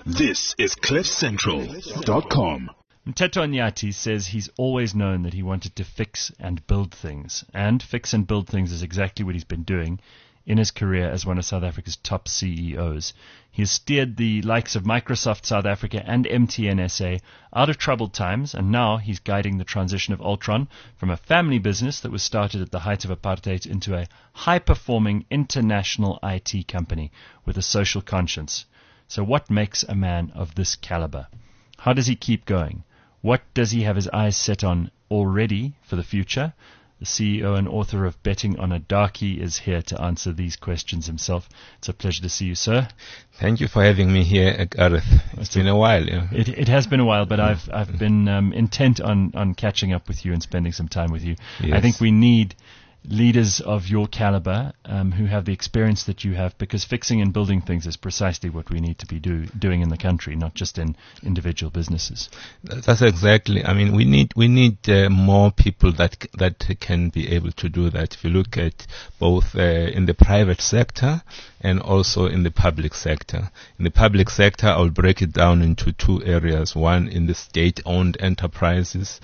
This is CliffCentral.com. Mteto Nyati says he's always known that he wanted to fix and build things. And fix and build things is exactly what he's been doing in his career as one of South Africa's top CEOs. He has steered the likes of Microsoft South Africa and MTN SA out of troubled times, and now he's guiding the transition of Altron from a family business that was started at the height of apartheid into a high-performing international IT company with a social conscience. So what makes a man of this caliber? How does he keep going? What does he have his eyes set on already for the future? The CEO and author of Betting on a Darkie is here to answer these questions himself. It's a pleasure to see you, sir. Thank you for having me here, Gareth. It's been a while. Yeah. It has been a while, but I've been intent on catching up with you and spending some time with you. Yes. I think we need leaders of your caliber who have the experience that you have, because fixing and building things is precisely what we need to be doing in the country, not just in individual businesses. That's exactly. I mean, we need more people that can be able to do that. If you look at both in the private sector and also in the public sector. In the public sector, I'll break it down into two areas. One, in the state-owned enterprises.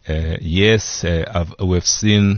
We've seen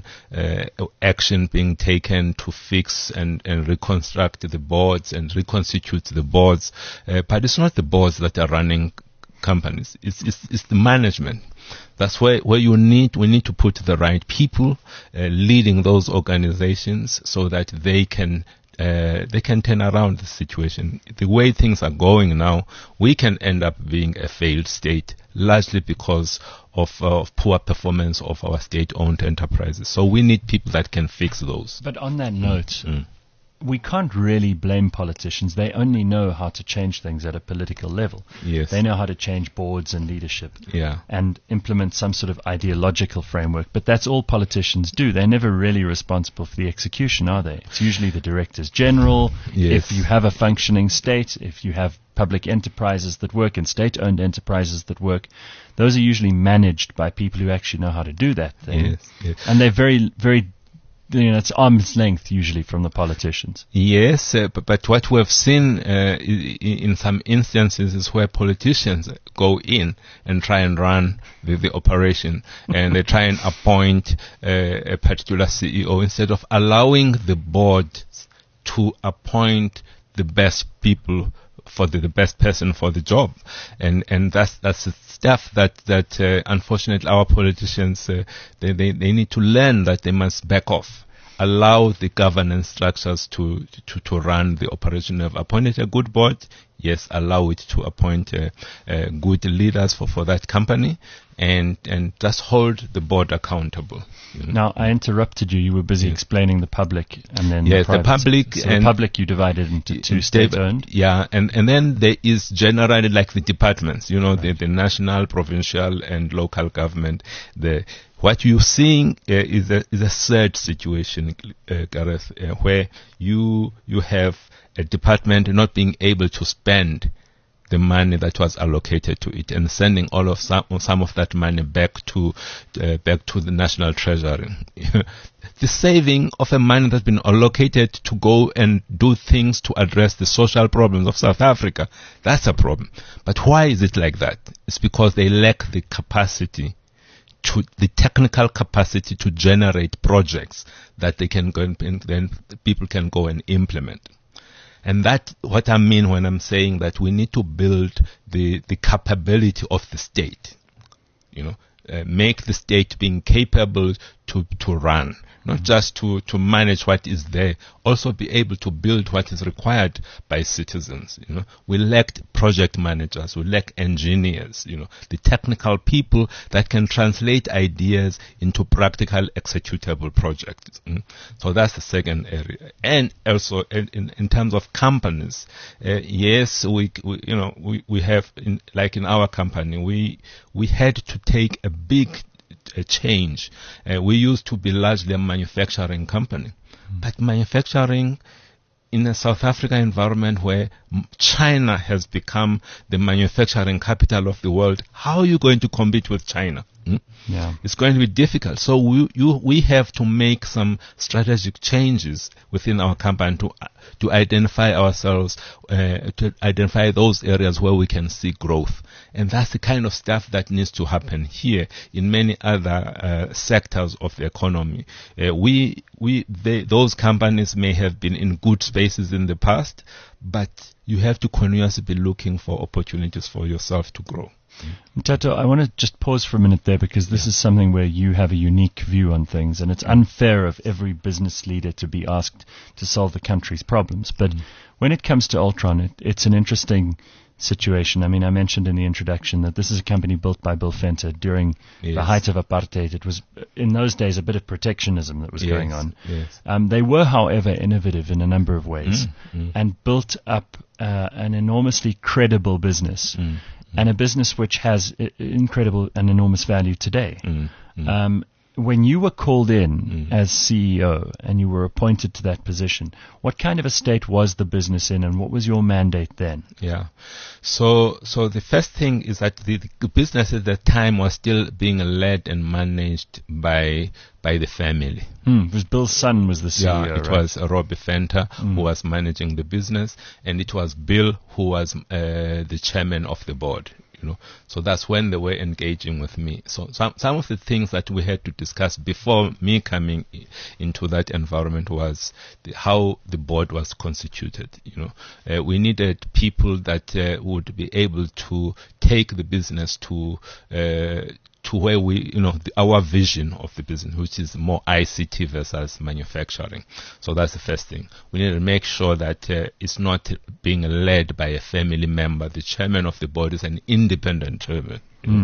action being taken to fix and reconstruct the boards and reconstitute the boards, but it's not the boards that are running companies. It's the management. That's where we need to put the right people leading those organizations so that they can turn around the situation. The way things are going now, we can end up being a failed state, largely because of poor performance of our state-owned enterprises. So we need people that can fix those. But on that note, we can't really blame politicians. They only know how to change things at a political level. Yes. They know how to change boards and leadership and implement some sort of ideological framework. But that's all politicians do. They're never really responsible for the execution, are they? It's usually the directors general. Yes. If you have a functioning state, if you have public enterprises that work and state-owned enterprises that work, those are usually managed by people who actually know how to do that thing. Yes. And they're very, very, it's arm's length usually from the politicians. Yes, but what we've seen in some instances is where politicians go in and try and run the operation, and they try and appoint a particular CEO instead of allowing the board to appoint the best people for the best person for the job, and that's the stuff that unfortunately our politicians they need to learn, that they must back off. Allow the governance structures to run the operation. Have appointed a good board, yes, allow it to appoint good leaders for that company, and just hold the board accountable. You know? Now, I interrupted you. You were busy explaining the public and then the public. So the public you divided into two, state-owned. Yeah, and then there is generally like the departments, the national, provincial, and local government. What you're seeing is a third situation, Gareth, where you have a department not being able to spend the money that was allocated to it, and sending some of that money back to the national treasury. The saving of a money that's been allocated to go and do things to address the social problems of South Africa, that's a problem. But why is it like that? It's because they lack the technical capacity to generate projects that they can go and then people can go and implement. And that's what I mean when I'm saying that we need to build the capability of the state. Make the state being capable to run, not just to manage what is there, also be able to build what is required by citizens. We lack project managers, we lack engineers, the technical people that can translate ideas into practical executable projects. So that's the second area. And also in terms of companies, yes, we have like in our company, we had to take a big change. We used to be largely a manufacturing company, but manufacturing in a South Africa environment where China has become the manufacturing capital of the world, how are you going to compete with China? Yeah. It's going to be difficult. So we have to make some strategic changes within our company to identify ourselves, to identify those areas where we can see growth. And that's the kind of stuff that needs to happen here in many other sectors of the economy. Those companies may have been in good spaces in the past, but you have to continuously be looking for opportunities for yourself to grow. Mtato, I want to just pause for a minute there because this is something where you have a unique view on things, and it's unfair of every business leader to be asked to solve the country's problems. But when it comes to Altron, it's an interesting situation. I mean, I mentioned in the introduction that this is a company built by Bill Venter during the height of apartheid. It was, in those days, a bit of protectionism that was going on. Yes. They were, however, innovative in a number of ways and built up an enormously credible business. And a business which has incredible and enormous value today. When you were called in as CEO and you were appointed to that position, what kind of a state was the business in, and what was your mandate then? Yeah. So the first thing is that the business at that time was still being led and managed by the family. It was Bill's son was the CEO, Yeah, it right? was Robbie Venter who was managing the business, and it was Bill who was the chairman of the board. So that's when they were engaging with me. So some of the things that we had to discuss before me coming into that environment was how the board was constituted. We needed people that would be able to take the business to where our vision of the business, which is more ICT versus manufacturing. So that's the first thing. We need to make sure that it's not being led by a family member. The chairman of the board is an independent chairman.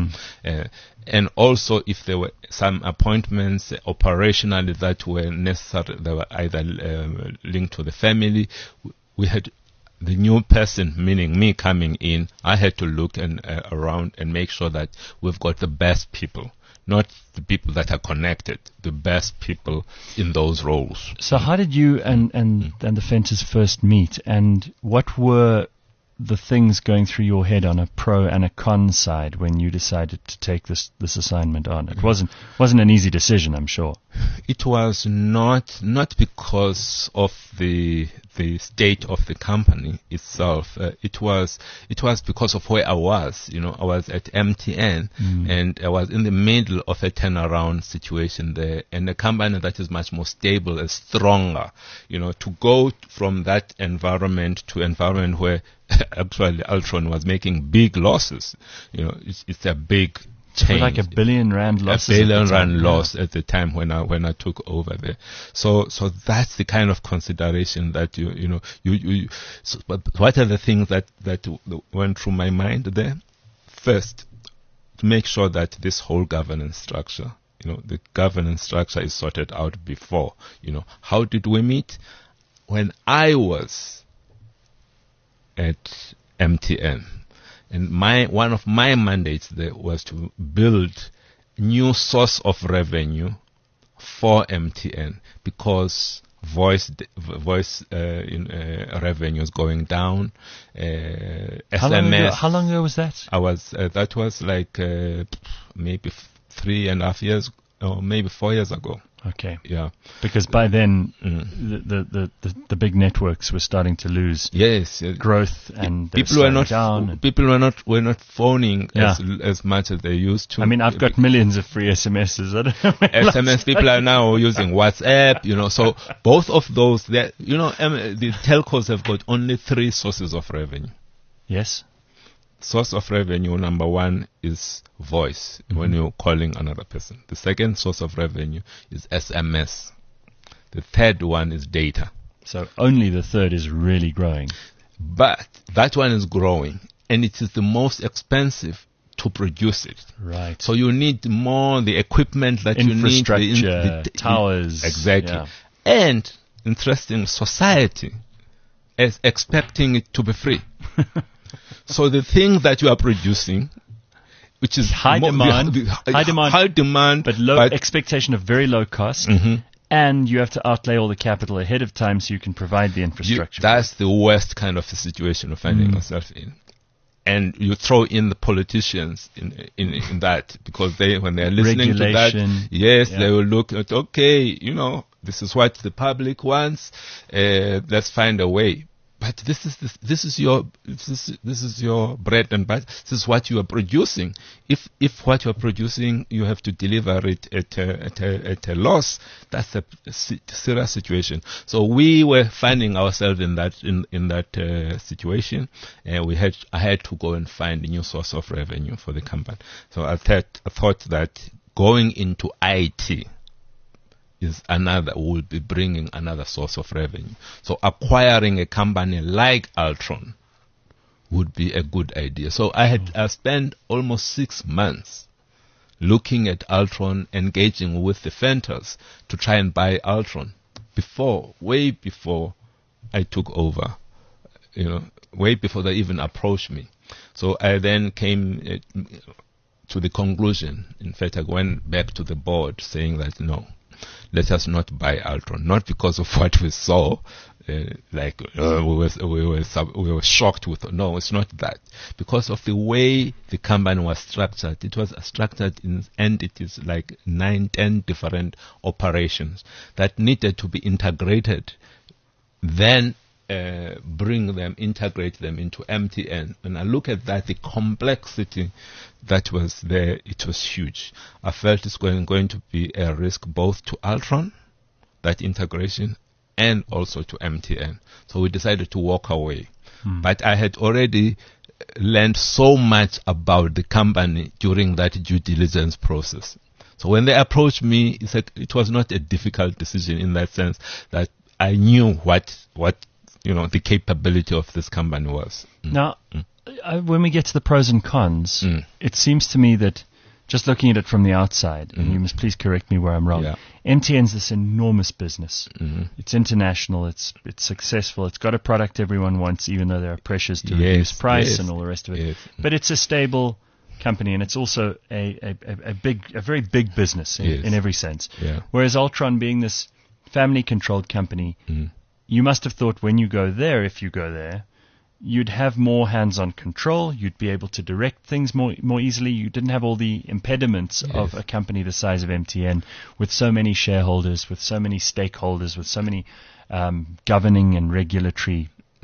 And also, if there were some appointments operationally that were necessary, they were either linked to the family, we had the new person, meaning me coming in, I had to look around and make sure that we've got the best people, not the people that are connected, the best people in those roles. So how did you and the Venters first meet, and what were the things going through your head on a pro and a con side when you decided to take this assignment on? It wasn't an easy decision, I'm sure. It was not because of the state of the company itself. It was because of where I was. I was at MTN and I was in the middle of a turnaround situation there, and a company that is much more stable and stronger. To go from that environment to environment where actually Altron was making big losses. It's a big change. Like R1 billion losses. R1 billion loss at the time when I took over there. So that's the kind of consideration that but what are the things that went through my mind there? First, to make sure that this whole governance structure, the governance structure is sorted out before. How did we meet? When I was at MTN, and one of my mandates there was to build new source of revenue for MTN, because voice revenue is going down. SMS. How long ago was that? That was like maybe 3.5 years or maybe 4 years ago. Okay. Yeah. Because by then the big networks were starting to lose growth, and people were not phoning as much as they used to. I mean, I've got millions of free SMSs. I don't know. SMS people are now using WhatsApp, so both of those, the telcos have got only 3 sources of revenue. Yes. Source of revenue number 1 is voice, when you're calling another person. The second source of revenue is SMS. The third one is data. So only the third is really growing. But that one is growing, and it is the most expensive to produce it. Right. So you need more the equipment that you need. Infrastructure, towers. Exactly. Yeah. And interesting, society is expecting it to be free. So the thing that you are producing, which is high demand, but low expectation of very low cost, and you have to outlay all the capital ahead of time so you can provide the infrastructure. That's the worst kind of a situation you're finding yourself in. and you throw in the politicians in that, because when they're listening to that, yes, they will look at, okay, you know, this is what the public wants. Let's find a way. But this is your bread and butter. This is what you are producing. If what you are producing, you have to deliver it at a loss, that's a serious situation. So we were finding ourselves in that situation, and I had to go and find a new source of revenue for the company. So I thought that going into IT will be bringing another source of revenue. So acquiring a company like Altron would be a good idea. So I spent almost 6 months looking at Altron, engaging with the vendors to try and buy Altron way before I took over, way before they even approached me. So I then came to the conclusion. In fact, I went back to the board saying that no, let us not buy Altron, not because of what we saw, we were shocked with. No, it's not that. Because of the way the company was structured. It was structured in entities like 9-10 different operations that needed to be integrated. Then integrate them into MTN. When I look at that, the complexity that was there, it was huge. I felt it's going to be a risk both to Altron, that integration, and also to MTN. So we decided to walk away. But I had already learned so much about the company during that due diligence process. So when they approached me, it was not a difficult decision in that sense that I knew what the capability of this company was. Now, when we get to the pros and cons, it seems to me that just looking at it from the outside, and you must please correct me where I'm wrong, MTN's this enormous business. It's international, it's successful, it's got a product everyone wants, even though there are pressures to reduce price and all the rest of it. But it's a stable company, and it's also a very big business in every sense. Whereas Altron, being this family-controlled company, you must have thought when you go there, if you go there, you'd have more hands-on control. You'd be able to direct things more easily. You didn't have all the impediments of a company the size of MTN, with so many shareholders, with so many stakeholders, with so many governing and regulatory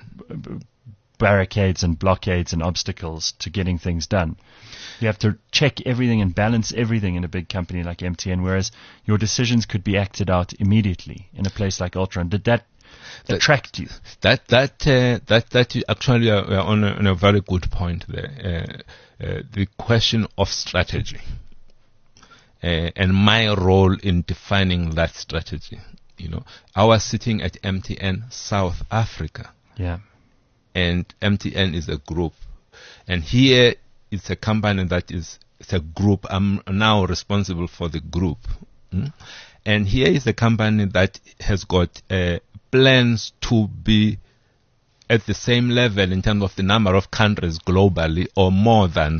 barricades and blockades and obstacles to getting things done. You have to check everything and balance everything in a big company like MTN, whereas your decisions could be acted out immediately in a place like Altron. Did that attract you? That actually are on a very good point there. The question of strategy and my role in defining that strategy. I was sitting at MTN South Africa. And MTN is a group, and here it's a company it's a group. I'm now responsible for the group, and here is a company that has got plans to be at the same level in terms of the number of countries globally, or more than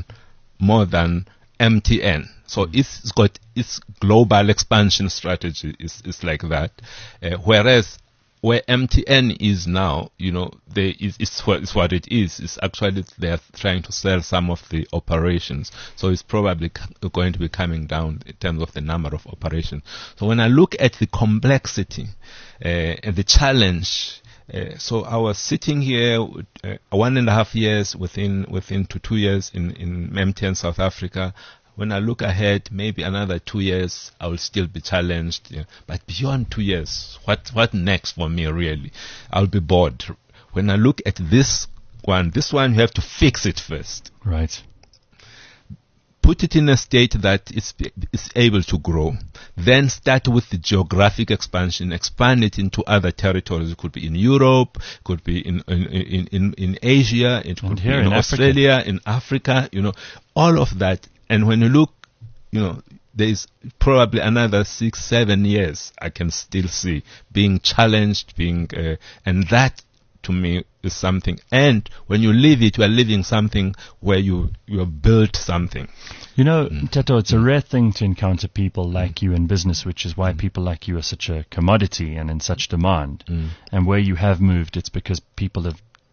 MTN. So it's got its global expansion strategy is like that, whereas where MTN is now, it's what it is. It's actually they're trying to sell some of the operations, so it's probably going to be coming down in terms of the number of operations. So when I look at the complexity and the challenge, so I was sitting here 1.5 years within 2 years in MTN South Africa. When I look ahead, maybe another 2 years, I will still be challenged. But beyond 2 years, what next for me really? I'll be bored. When I look at this one you have to fix it first. Right. Put it in a state that is able to grow. Then start with the geographic expansion. Expand it into other territories. It could be in Europe, could be in Asia, it could be in Australia, in Africa. All of that. And when you look, there is probably another 6-7 years I can still see being challenged, and that to me is something. And when you leave it, you are leaving something where you have built something. Teto, it's a rare thing to encounter people like you in business, which is why people like you are such a commodity and in such demand. And where you have moved, it's because people have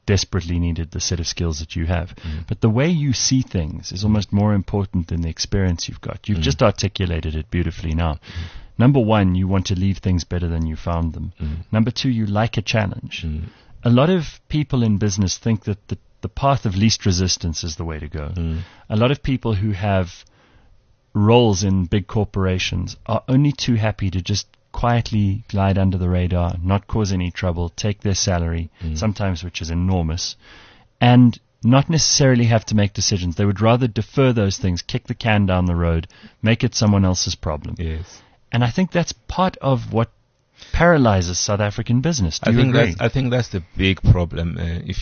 desperately needed the set of skills that you have. But the way you see things is almost more important than the experience you've got. You've just articulated it beautifully now. Number one, you want to leave things better than you found them. Number two, you like a challenge. A lot of people in business think that the path of least resistance is the way to go. A lot of people who have roles in big corporations are only too happy to just quietly glide under the radar, not cause any trouble, take their salary, sometimes which is enormous, and not necessarily have to make decisions. They would rather defer those things, kick the can down the road, make it someone else's problem. Yes. And I think that's part of what paralyzes South African business. Do you agree? I think that's the big problem.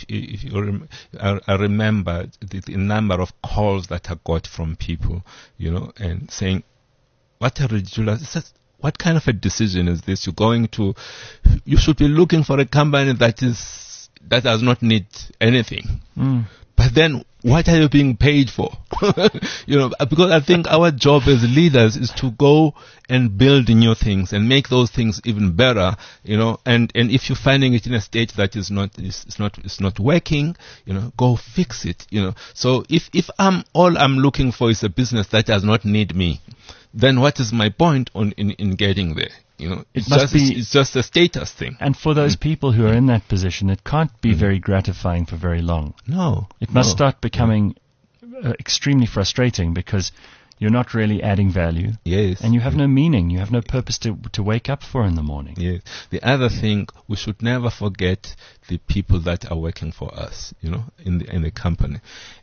I remember the number of calls that I got from people, and saying, "What a ridiculous! What kind of a decision is this? You should be looking for a company that does not need anything." But then, what are you being paid for? Because I think our job as leaders is to go and build new things and make those things even better. And if you're finding it in a state that is not working, go fix it. So if all I'm looking for is a business that does not need me, then what is my point in getting there? It's just a status thing. And for those people who are in that position, it can't be very gratifying for very long. No. It must start becoming extremely frustrating because you're not really adding value. Yes. And you have no meaning. You have no purpose to wake up for in the morning. Yes. The other thing, we should never forget the people that are working for us, in the company.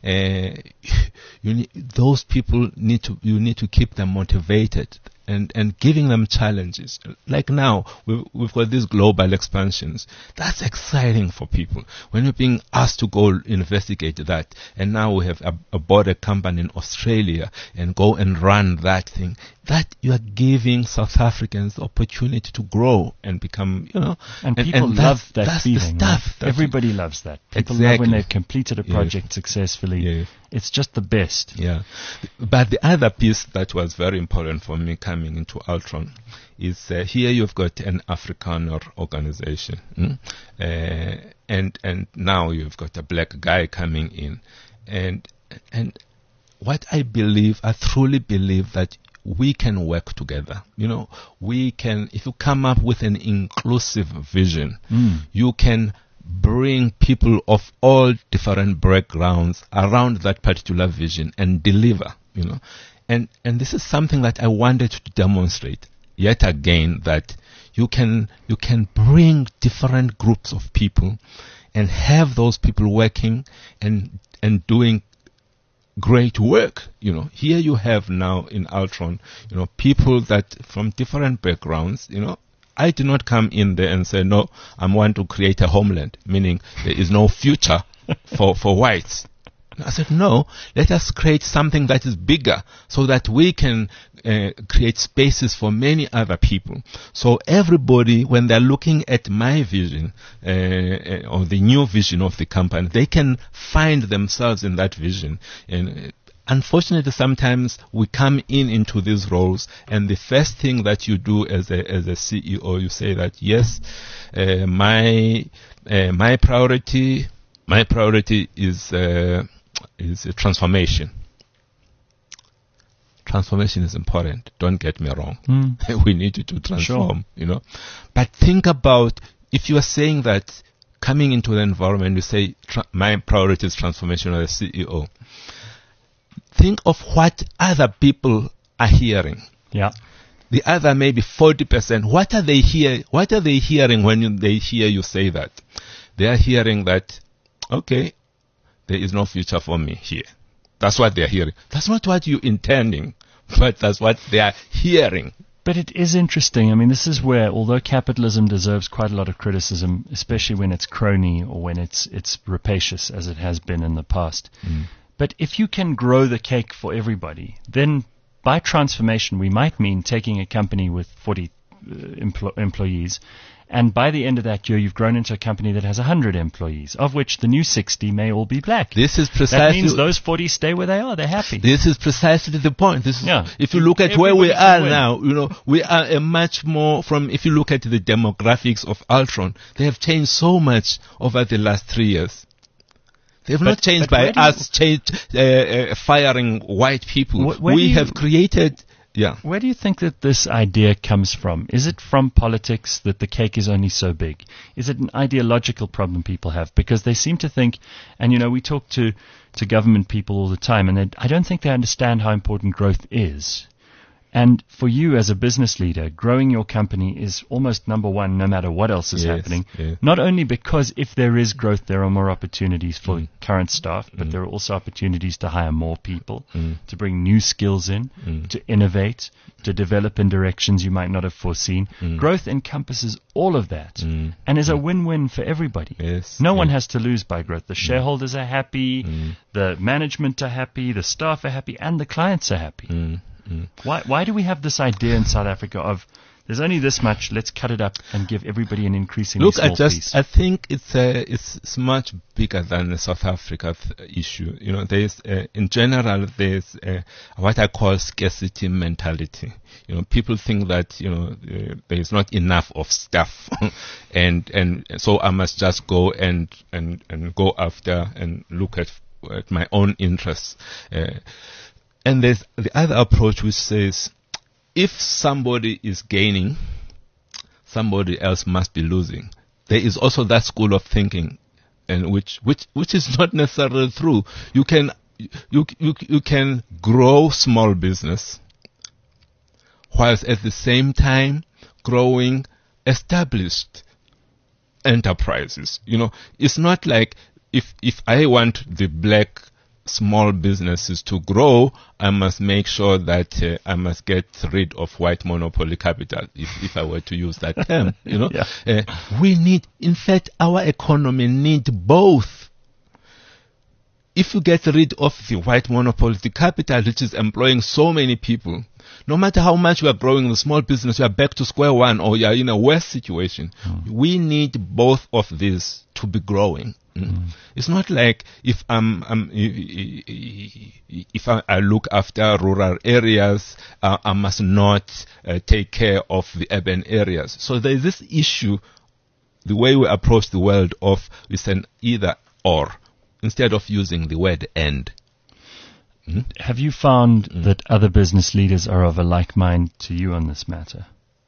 Those people you need to keep them motivated and giving them challenges. Like now, we've got these global expansions. That's exciting for people. When you're being asked to go investigate that, and now we have bought a company in Australia and go and run that thing, that you are giving South Africans the opportunity to grow and become, And people love that that's feeling. The stuff. Right? Everybody loves that. People Exactly. love when they've completed a project successfully. Yeah. It's just the best. Yeah. But the other piece that was very important for me coming into Altron is here you've got an Afrikaner organization. And now you've got a black guy coming in. And what I truly believe that we can work together. We can, if you come up with an inclusive vision, you can bring people of all different backgrounds around that particular vision and deliver, And this is something that I wanted to demonstrate yet again, that you can bring different groups of people and have those people working and doing great work. Here you have now in Altron, people that from different backgrounds, I did not come in there and say, no, I want to create a homeland, meaning there is no future for whites. I said, no, let us create something that is bigger so that we can create spaces for many other people. So everybody, when they're looking at my vision or the new vision of the company, they can find themselves in that vision. And unfortunately, sometimes we come into these roles, and the first thing that you do as a CEO, you say that, yes, my priority is transformation. Transformation is important. Don't get me wrong. We need to transform, But think about, if you are saying that coming into the environment, you say my priority is transformation as a CEO. Think of what other people are hearing. Yeah. The other maybe 40%. What are they hearing when they hear you say that? They are hearing that, okay, there is no future for me here. That's what they are hearing. That's not what you're intending, but that's what they are hearing. But it is interesting. I mean, this is where, although capitalism deserves quite a lot of criticism, especially when it's crony or when it's rapacious, as it has been in the past. But if you can grow the cake for everybody, then by transformation, we might mean taking a company with 40 employees, and by the end of that year, you've grown into a company that has 100 employees, of which the new 60 may all be black. That means those 40 stay where they are. They're happy. This is precisely the point. If you look at where we are now, we are a much more if you look at the demographics of Altron, they have changed so much over the last 3 years. They've not changed by us firing white people. We have created... Yeah. Where do you think that this idea comes from? Is it from politics that the cake is only so big? Is it an ideological problem people have? Because they seem to think, and we talk to government people all the time, and I don't think they understand how important growth is. And for you as a business leader, growing your company is almost number one no matter what else is happening. Yeah. Not only because if there is growth, there are more opportunities for current staff, but there are also opportunities to hire more people, to bring new skills in, to innovate, to develop in directions you might not have foreseen. Growth encompasses all of that and is a win-win for everybody. Yes. No one has to lose by growth. The shareholders are happy, the management are happy, the staff are happy, and the clients are happy. Why do we have this idea in South Africa of there's only this much, let's cut it up and give everybody an increasingly small piece? I think it's much bigger than the South Africa issue. There's in general there's what I call scarcity mentality. People think that there is not enough of stuff, and so I must just go and go after and look at my own interests. And there's the other approach which says, if somebody is gaining, somebody else must be losing. There is also that school of thinking, and which is not necessarily true. You can grow small business, whilst at the same time growing established enterprises. It's not like if I want the black small businesses to grow, I must make sure that I must get rid of white monopoly capital, if I were to use that term. We need, in fact, our economy needs both. If you get rid of the white monopoly capital, which is employing so many people, no matter how much you are growing the small business, you are back to square one, or you are in a worse situation. We need both of these to be growing. It's not like if I look after rural areas, I must not take care of the urban areas. So there is this issue, the way we approach the world is an either or, instead of using the word and. Have you found that other business leaders are of a like mind to you on this matter?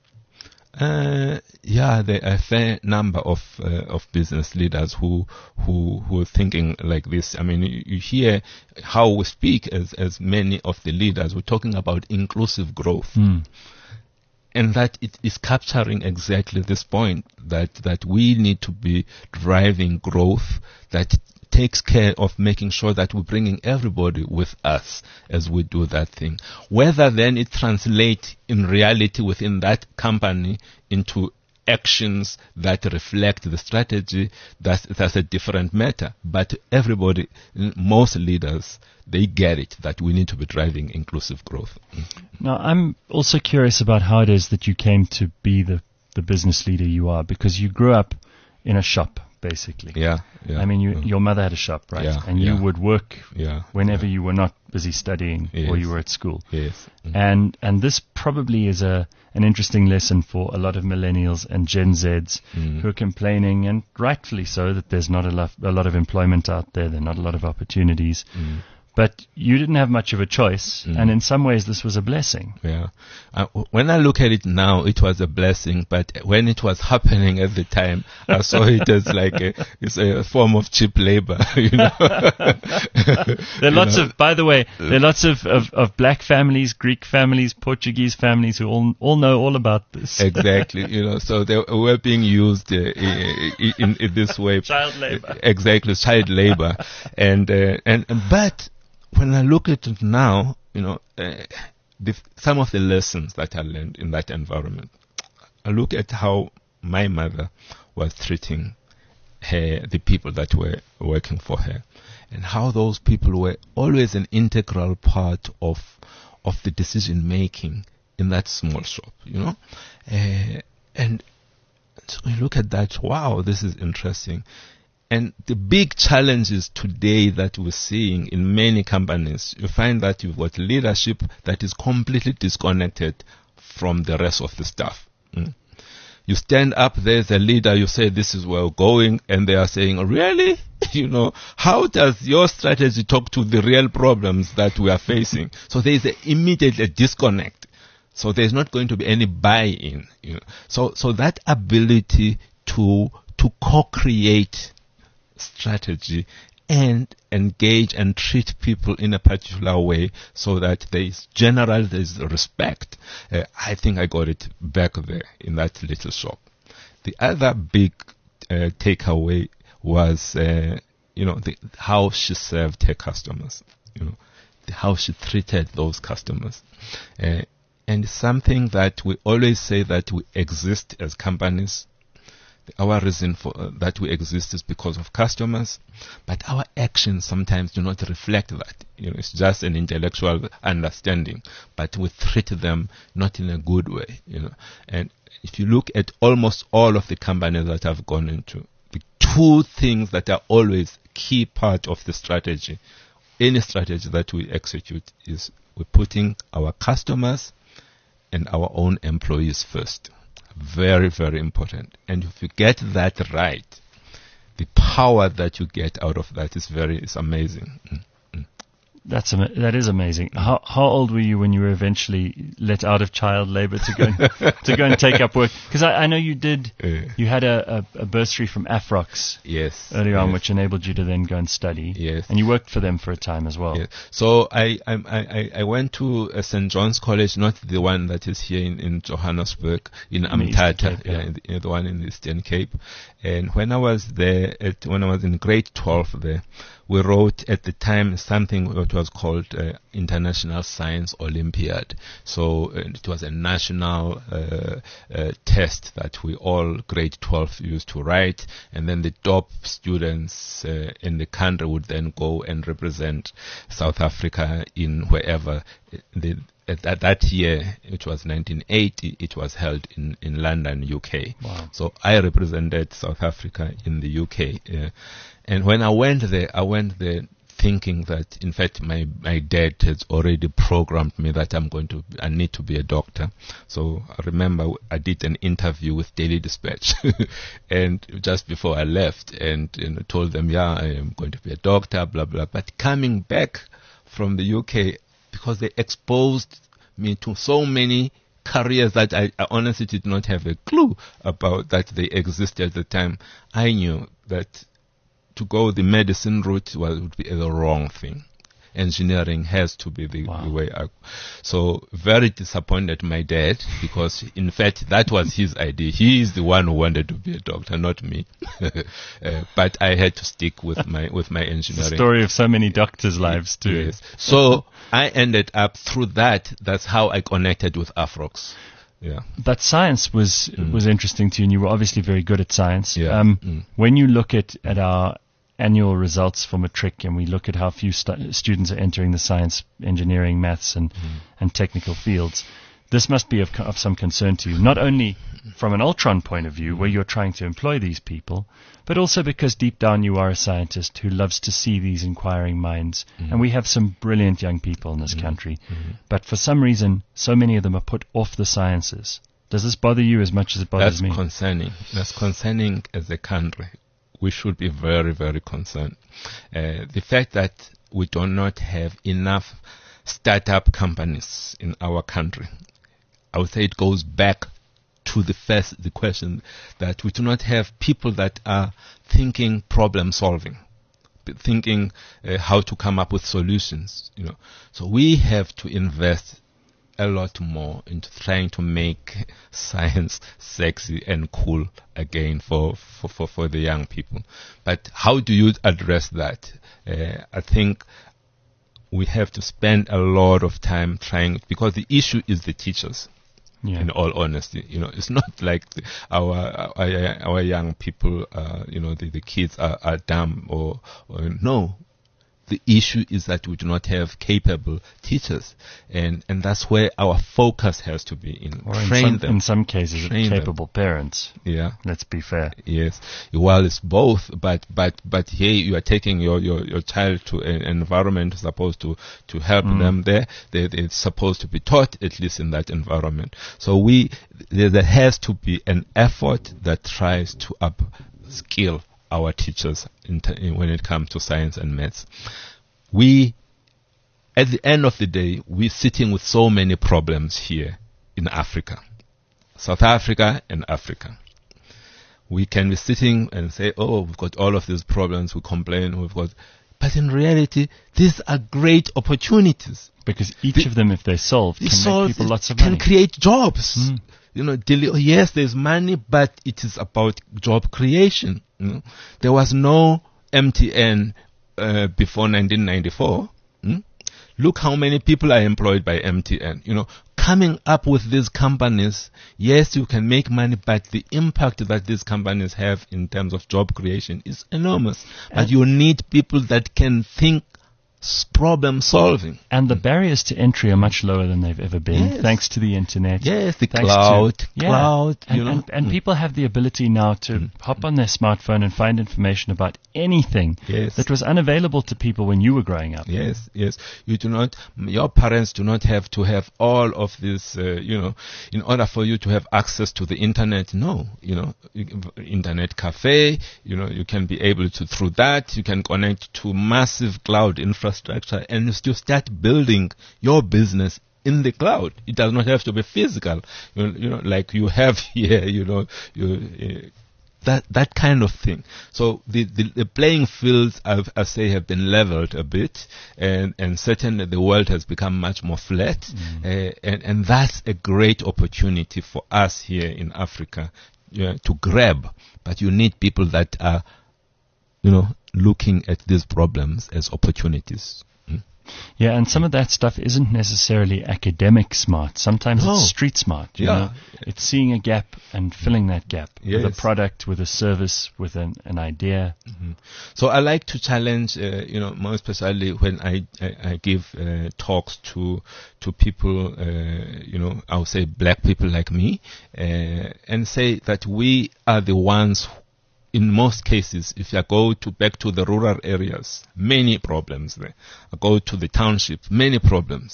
Yeah, there are a fair number of business leaders who are thinking like this. I mean, you hear how we speak as many of the leaders. We're talking about inclusive growth. And that it is capturing exactly this point, that we need to be driving growth that takes care of making sure that we're bringing everybody with us as we do that thing. Whether then it translates in reality within that company into actions that reflect the strategy, that's a different matter. But everybody, most leaders, they get it, that we need to be driving inclusive growth. Now, I'm also curious about how it is that you came to be the business leader you are, because you grew up in a shop, basically. Yeah. I mean, your mother had a shop, right? Yeah, and you would work whenever Yeah. you were not busy studying or you were at school. Yes. And this probably is an interesting lesson for a lot of millennials and Gen Zs who are complaining, and rightfully so, that there's not a lot of employment out there. There are not a lot of opportunities. But you didn't have much of a choice, and in some ways this was a blessing. Yeah. When I look at it now, it was a blessing, but when it was happening at the time, I saw it as like it's a form of cheap labor, There are lots of, by the way, there are lots of black families, Greek families, Portuguese families who all know all about this. Exactly, so they were being used in this way. Child labor. Exactly, child labor. But when I look at it now, some of the lessons that I learned in that environment, I look at how my mother was treating the people that were working for her, and how those people were always an integral part of the decision making in that small shop, and so we look at that, wow, this is interesting. And the big challenges today that we're seeing in many companies, you find that you've got leadership that is completely disconnected from the rest of the staff. You stand up there as a leader, you say, this is where we're going, and they are saying, really? how does your strategy talk to the real problems that we are facing? So there is immediately a disconnect. So there's not going to be any buy-in. So that ability to co-create strategy and engage and treat people in a particular way so that there's respect. I think I got it back there in that little shop. The other big takeaway was, how she served her customers, how she treated those customers. And something that we always say that we exist as companies. Our reason for that we exist is because of customers, but our actions sometimes do not reflect that. It's just an intellectual understanding, but we treat them not in a good way. And if you look at almost all of the companies that I've gone into, the two things that are always key part of the strategy, any strategy that we execute, is we're putting our customers and our own employees first. Very, very important. And if you get that right, the power that you get out of that is amazing. That is amazing. How old were you when you were eventually let out of child labor to go and take up work? Because I know you did. You had a bursary from Afrox. Yes. Earlier on, which enabled you to then go and study. Yes. And you worked for them for a time as well. Yes. So I went to St. John's College, not the one that is here in Johannesburg, in Amtata, the one in the Eastern Cape. And when I was there, when I was in grade 12 there, we wrote at the time something that was called International Science Olympiad. So it was a national test that we all grade 12 used to write, and then the top students in the country would then go and represent South Africa in wherever at that year, it was 1980, it was held in London, UK. Wow. So I represented South Africa in the UK. And when I went there thinking that, in fact, my dad has already programmed me that I need to be a doctor. So I remember I did an interview with Daily Dispatch and just before I left and told them, I am going to be a doctor, blah, blah. But coming back from the UK, because they exposed me to so many careers that I honestly did not have a clue about that they existed at the time, I knew that to go the medicine route would be the wrong thing. Engineering has to be the way so very disappointed my dad, because in fact that was his idea. He is the one who wanted to be a doctor, not me. But I had to stick with my engineering. It's the story of so many doctors' lives too. Yes. So I ended up through that. That's how I connected with Afrox. Yeah. But science was interesting to you, and you were obviously very good at science. Yeah. When you look at our annual results for Matric, and we look at how few students are entering the science, engineering, maths, and technical fields, this must be of some concern to you, not only from an Ultron point of view, where you're trying to employ these people, but also because deep down you are a scientist who loves to see these inquiring minds. And we have some brilliant young people in this country, but for some reason, so many of them are put off the sciences. Does this bother you as much as it bothers me? That's concerning. That's concerning as a country. We should be very, very concerned. The fact that we do not have enough startup companies in our country, I would say it goes back to the question that we do not have people that are thinking problem solving, thinking how to come up with solutions. So we have to invest a lot more into trying to make science sexy and cool again for the young people. But how do you address that? I think we have to spend a lot of time trying, because the issue is the teachers. Yeah. In all honesty, it's not like our young people, the kids are dumb or no. The issue is that we do not have capable teachers, and that's where our focus has to be in some cases, capable parents. Yeah, let's be fair. Yes, well, it's both, but here you are taking your child to an environment supposed to help them there. They're supposed to be taught at least in that environment. So there has to be an effort that tries to upskill our teachers when it comes to science and maths. We, at the end of the day, we're sitting with so many problems here in Africa, South Africa and Africa. We can be sitting and say, oh, we've got all of these problems, we complain, but in reality, these are great opportunities. Because each of them, if they're solved, can make people lots of money. Can create jobs. Yes, there's money, but it is about job creation. There was no MTN before 1994. Look how many people are employed by MTN. Coming up with these companies, yes, you can make money, but the impact that these companies have in terms of job creation is enormous. But you need people that can think problem solving. And the barriers to entry are much lower than they've ever been, thanks to the internet. Yes, the cloud. And people have the ability now to hop on their smartphone and find information about anything that was unavailable to people when you were growing up. Yes. Your parents do not have to have all of this, in order for you to have access to the internet. No, internet cafe, you can be able to, through that, you can connect to massive cloud infrastructure and you start building your business in the cloud. It does not have to be physical, like you have here, that kind of thing. So the playing fields, I say, have been leveled a bit, and certainly the world has become much more flat, and that's a great opportunity for us here in Africa to grab. But you need people that are, looking at these problems as opportunities. Yeah, and some of that stuff isn't necessarily academic smart. Sometimes it's street smart. It's seeing a gap and filling that gap with a product, with a service, with an idea. So I like to challenge, more especially when I give talks to people, I would say black people like me, and say that we are the ones in most cases, if I go back to the rural areas, many problems there. I go to the township, many problems.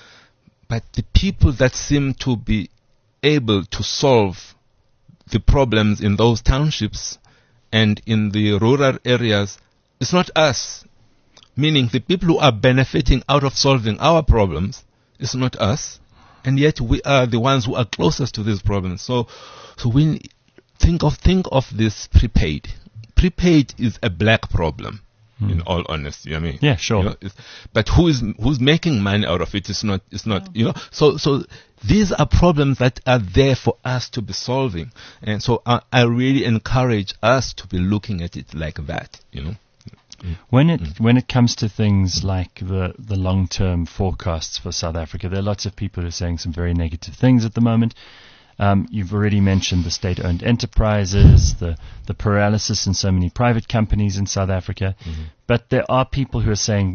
But the people that seem to be able to solve the problems in those townships and in the rural areas, it's not us. Meaning the people who are benefiting out of solving our problems, it's not us. And yet we are the ones who are closest to these problems. So we think of this prepaid. Prepaid is a black problem, in all honesty. Yeah, sure. But who's making money out of it? It's not. So these are problems that are there for us to be solving, and so I really encourage us to be looking at it like that. When it comes to things like the long-term forecasts for South Africa, there are lots of people who are saying some very negative things at the moment. You've already mentioned the state-owned enterprises, the paralysis in so many private companies in South Africa. But there are people who are saying,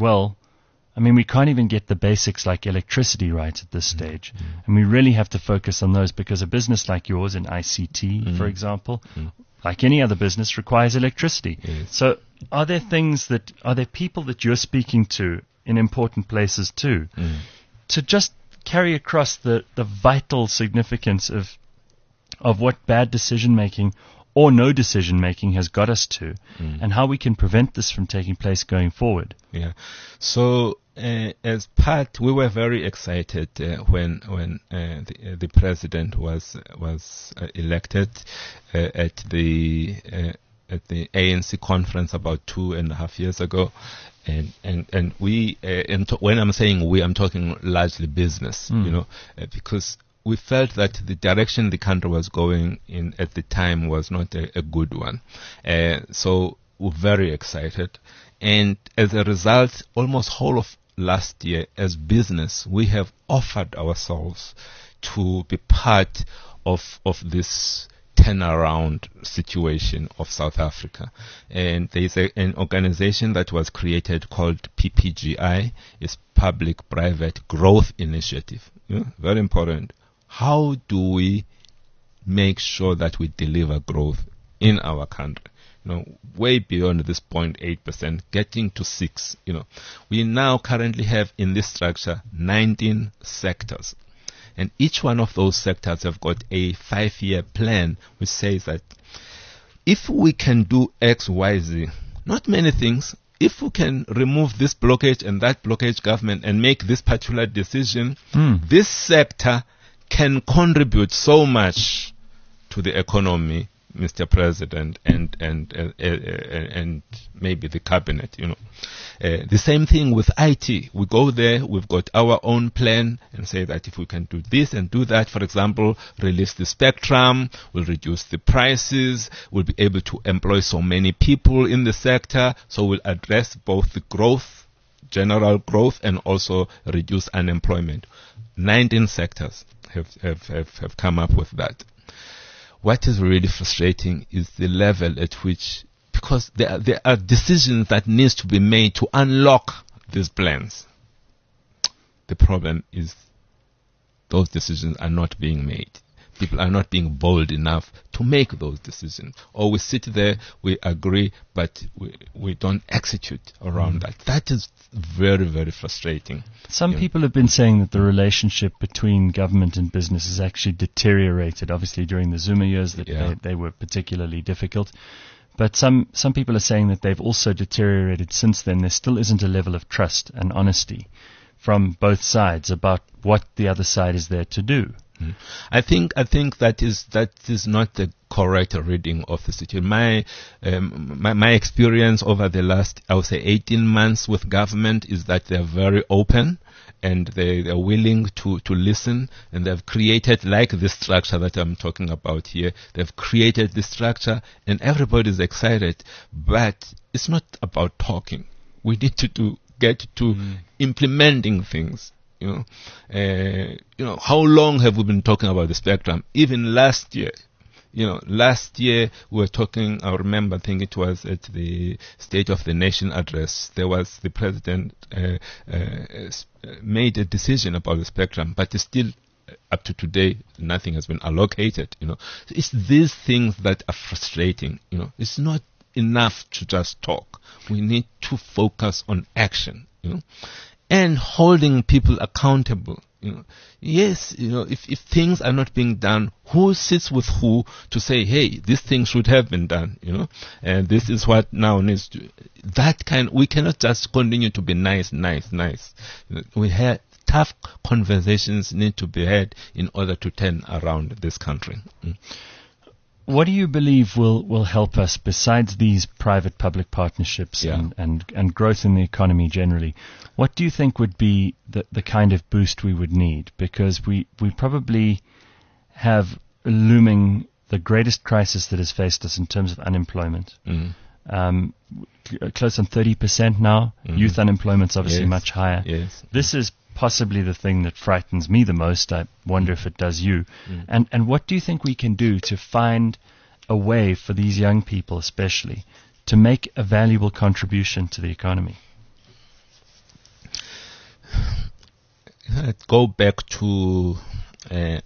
we can't even get the basics like electricity right at this stage. And we really have to focus on those because a business like yours in ICT, for example, like any other business, requires electricity. So are there people that you're speaking to in important places too, to just carry across the vital significance of what bad decision-making or no decision-making has got us to, and how we can prevent this from taking place going forward? Yeah. So as part, we were very excited when the president was elected at the ANC conference about 2.5 years ago. And we, when I'm saying we, I'm talking largely business, because we felt that the direction the country was going in at the time was not a good one. So we're very excited. And as a result, almost whole of last year as business, we have offered ourselves to be part of this turnaround situation of South Africa. And there is an organization that was created called PPGI. It's Public-Private Growth Initiative. Very important. How do we make sure that we deliver growth in our country? Way beyond this 0.8%, getting to 6%. We now currently have in this structure 19 sectors. And each one of those sectors have got a 5-year plan which says that if we can do X, Y, Z, not many things, if we can remove this blockage and that blockage government and make this particular decision, this sector can contribute so much to the economy, Mr. President, and maybe the cabinet, The same thing with IT. We go there, we've got our own plan and say that if we can do this and do that, for example, release the spectrum, we'll reduce the prices, we'll be able to employ so many people in the sector, so we'll address both the growth, general growth, and also reduce unemployment. 19 sectors have come up with that. What is really frustrating is the level at which, because there are decisions that needs to be made to unlock these plans. The problem is those decisions are not being made. People are not being bold enough to make those decisions. Or we sit there, we agree, but we don't execute around that. That is very, very frustrating. Some people have been saying that the relationship between government and business has actually deteriorated. Obviously, during the Zuma years, that they were particularly difficult. But some people are saying that they've also deteriorated since then. There still isn't a level of trust and honesty from both sides about what the other side is there to do. I think that is not the correct reading of the situation. My experience over the last, I would say, 18 months with government is that they are very open and they are willing to listen, and they've created, like this structure that I'm talking about here, they've created this structure and everybody's excited, but it's not about talking. We need to get to implementing things. How long have we been talking about the spectrum? Even last year, last year we were talking, I remember, I think it was at the State of the Nation address, there was the president made a decision about the spectrum, but it's still, up to today, nothing has been allocated, It's these things that are frustrating, It's not enough to just talk. We need to focus on action, and holding people accountable. Yes, if things are not being done, who sits with who to say, hey, this thing should have been done, and this is what now needs to. We cannot just continue to be nice. We have tough conversations need to be had in order to turn around this country. What do you believe will help us besides these private-public partnerships and growth in the economy generally? What do you think would be the kind of boost we would need? Because we probably have looming the greatest crisis that has faced us in terms of unemployment. Close on 30% now. Youth unemployment's obviously much higher. Yes. This is possibly the thing that frightens me the most. I wonder if it does you. And what do you think we can do to find a way for these young people especially to make a valuable contribution to the economy? Let's go back to the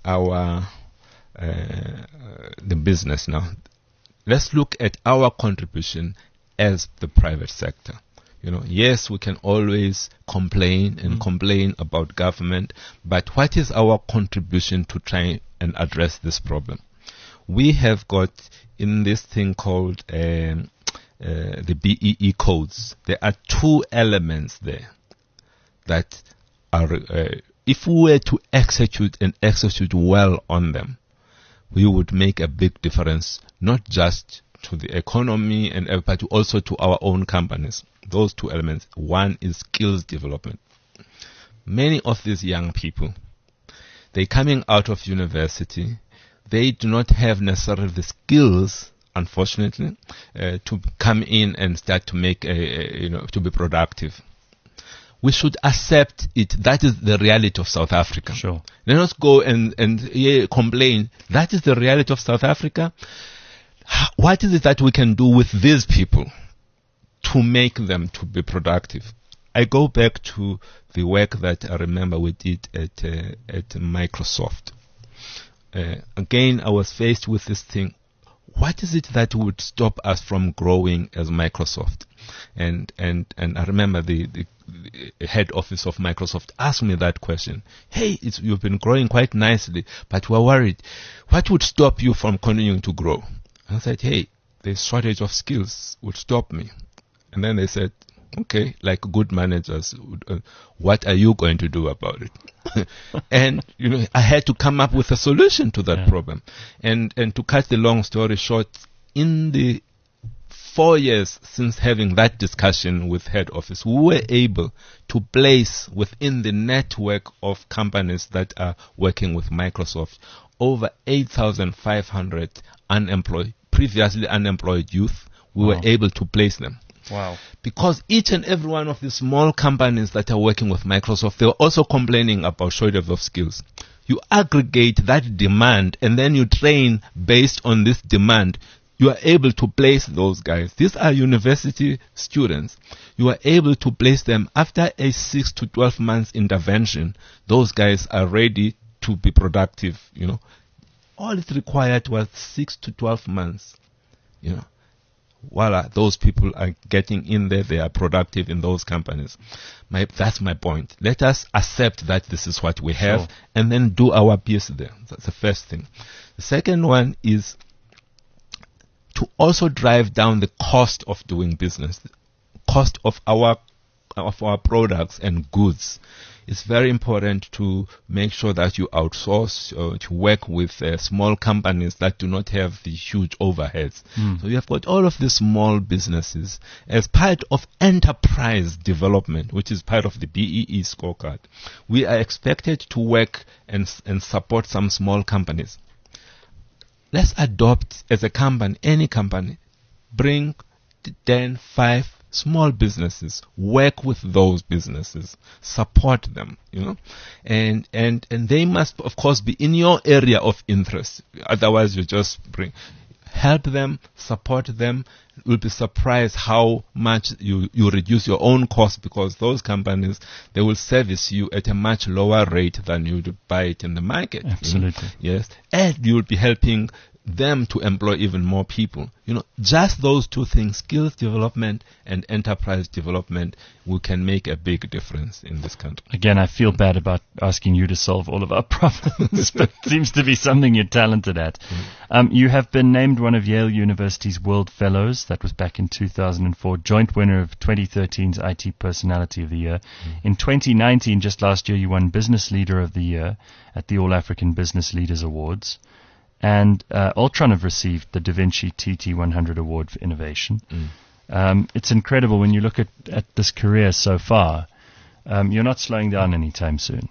business now. Let's look at our contribution as the private sector. Yes, we can always complain about government, but what is our contribution to try and address this problem? We have got in this thing called the BEE codes, there are two elements there that are, if we were to execute well on them, we would make a big difference, not just to the economy but also to our own companies. Those two elements. One is skills development. Many of these young people, they're coming out of university, they do not have necessarily the skills, unfortunately, to come in and start to make to be productive. We should accept it. That is the reality of South Africa. Sure. Let us go and complain. That is the reality of South Africa. What is it that we can do with these people to make them to be productive? I go back to the work that I remember we did at Microsoft. Again, I was faced with this thing. What is it that would stop us from growing as Microsoft? And I remember the head office of Microsoft asked me that question. Hey, you've been growing quite nicely, but we're worried. What would stop you from continuing to grow? I said, hey, the shortage of skills would stop me. And then they said, okay, like good managers, what are you going to do about it? And, I had to come up with a solution to that problem. And to cut the long story short, in the 4 years since having that discussion with head office, we were able to place within the network of companies that are working with Microsoft over 8,500 previously unemployed youth. We were able to place them. Wow. Because each and every one of the small companies that are working with Microsoft, they're also complaining about shortage of skills. You aggregate that demand and then you train based on this demand. You are able to place those guys. These are university students. You are able to place them after a 6 to 12 months intervention. Those guys are ready to be productive, All it required was 6 to 12 months, Voila, those people are getting in there. They are productive in those companies. That's my point. Let us accept that this is what we have and then do our piece there. That's the first thing. The second one is to also drive down the cost of doing business, cost of our products and goods. It's very important to make sure that you outsource or to work with small companies that do not have the huge overheads. So you have got all of these small businesses as part of enterprise development, which is part of the BEE scorecard. We are expected to work and support some small companies. Let's adopt as a company, any company, bring 10, 5 small businesses, work with those businesses, support them, and they must, of course, be in your area of interest. Otherwise, you just help them, support them. You'll be surprised how much you reduce your own cost, because those companies, they will service you at a much lower rate than you would buy it in the market. Absolutely. Yes. And you'll be helping them to employ even more people. Just those two things, skills development and enterprise development, we can make a big difference in this country. Again, I feel bad about asking you to solve all of our problems, but it seems to be something you're talented at. You have been named one of Yale University's World Fellows. That was back in 2004, joint winner of 2013's IT Personality of the Year. In 2019, just last year, you won Business Leader of the Year at the All African Business Leaders Awards. And Altron have received the Da Vinci TT100 Award for Innovation. It's incredible when you look at this career so far. You're not slowing down anytime soon.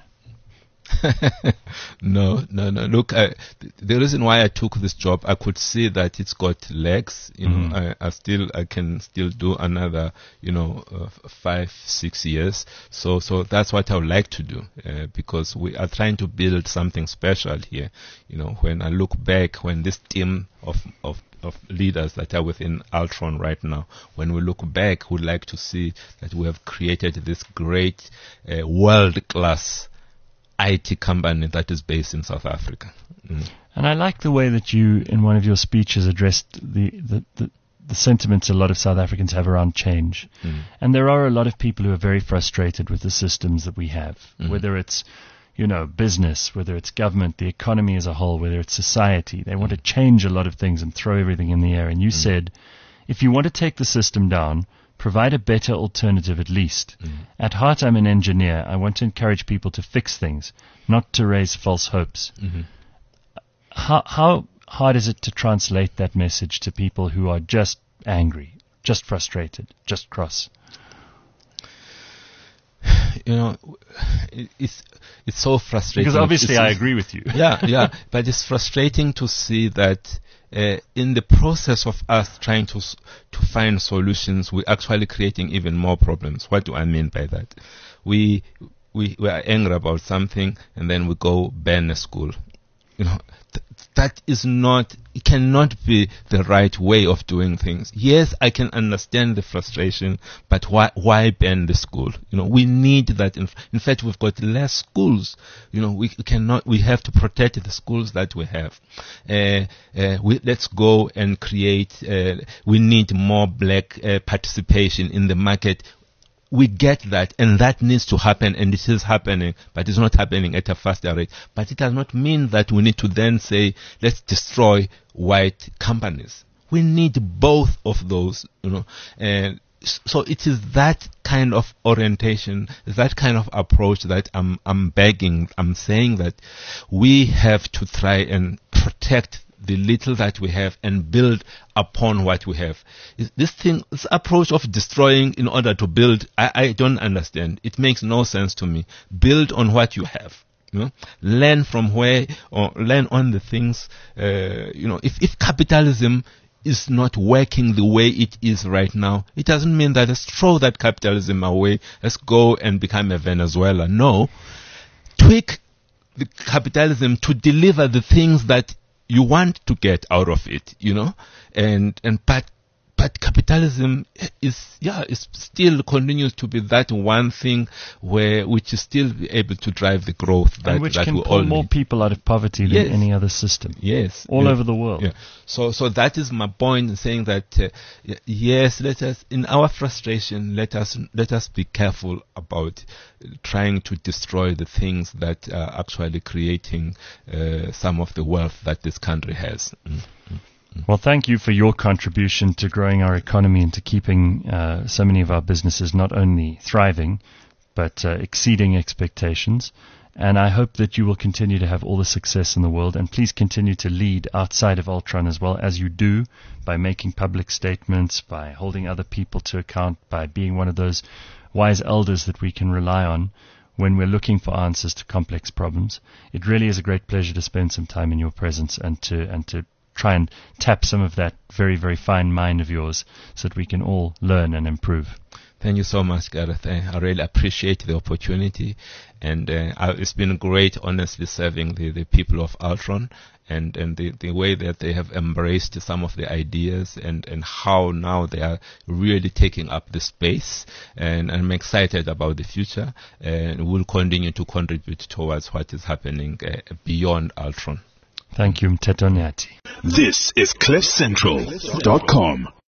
No. Look, the reason why I took this job, I could see that it's got legs. I can still do another, 5-6 years. So that's what I would like to do, because we are trying to build something special here. When I look back, when this team of leaders that are within Altron right now, when we look back, we'd like to see that we have created this great world-class IT company that is based in South Africa. And I like the way that you, in one of your speeches, addressed the sentiments a lot of South Africans have around change. And there are a lot of people who are very frustrated with the systems that we have, whether it's business, whether it's government, the economy as a whole, whether it's society. They want to change a lot of things and throw everything in the air. And you said, if you want to take the system down, provide a better alternative at least. At heart, I'm an engineer. I want to encourage people to fix things, not to raise false hopes. How hard is it to translate that message to people who are just angry, just frustrated, just cross? It's so frustrating. Because obviously I agree with you. Yeah. But it's frustrating to see that in the process of us trying to find solutions, we're actually creating even more problems. What do I mean by that? We are angry about something, and then we go ban a school. That is not, it cannot be the right way of doing things. Yes, I can understand the frustration, but why ban the school? We need that. In fact, we've got less schools. We have to protect the schools that we have. Let's go and create, we need more black participation in the market. We get that, and that needs to happen, and it is happening, but it's not happening at a faster rate. But it does not mean that we need to then say, let's destroy white companies. We need both of those, and so it is that kind of orientation, that kind of approach that I'm begging. I'm saying that we have to try and protect the little that we have and build upon what we have. This approach of destroying in order to build, I don't understand. It makes no sense to me. Build on what you have. Learn from learn on the things, if capitalism is not working the way it is right now, it doesn't mean that let's throw that capitalism away, let's go and become a Venezuela. No. Tweak the capitalism to deliver the things that you want to get out of it, but capitalism is still continues to be that one thing which is still able to drive the growth that which that can we pull all more need. people out of poverty than any other system. Yes, all over the world. Yeah. So that is my point in saying that yes, let us, in our frustration, let us be careful about trying to destroy the things that are actually creating some of the wealth that this country has. Well, thank you for your contribution to growing our economy and to keeping so many of our businesses not only thriving, but exceeding expectations. And I hope that you will continue to have all the success in the world. And please continue to lead outside of Altron as well, as you do, by making public statements, by holding other people to account, by being one of those wise elders that we can rely on when we're looking for answers to complex problems. It really is a great pleasure to spend some time in your presence and to try and tap some of that very, very fine mind of yours so that we can all learn and improve. Thank you so much, Gareth. I really appreciate the opportunity, and it's been great, honestly, serving the people of Altron and the way that they have embraced some of the ideas and how now they are really taking up the space, and I'm excited about the future, and we'll continue to contribute towards what is happening beyond Altron. Thank you, Mteto Nyati. This is CliffCentral.com.